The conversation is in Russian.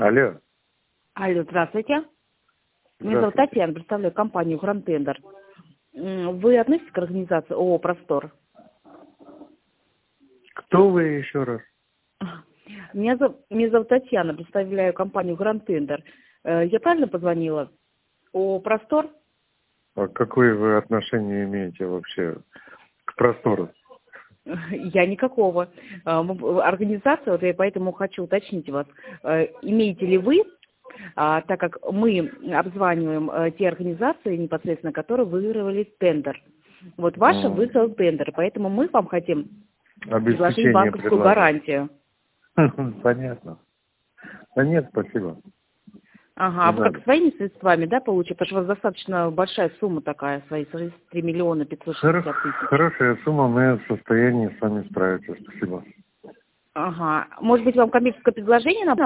Алло. Алло, здравствуйте. Меня зовут Татьяна, представляю компанию Grand Tender. Вы относитесь к организации ООО «Простор»? Кто вы еще раз? Меня зовут Татьяна, представляю компанию Grand Tender. Я правильно позвонила? ООО «Простор»? А какое вы отношение имеете вообще к простору? Я никакого. Организация, вот я поэтому хочу уточнить вас, имеете ли вы, так как мы обзваниваем те организации, непосредственно которые выигрывали тендер. Вот ваша выиграла тендер, поэтому мы вам хотим предложить банковскую гарантию. Понятно. Да нет, спасибо. Ага, а вы как своими средствами, да, получите? Потому что у вас достаточно большая сумма такая, свои 3 миллиона 560 тысяч. Хорошая сумма, мы в состоянии с вами справиться. Спасибо. Ага. Может быть, вам коммерческое предложение надо?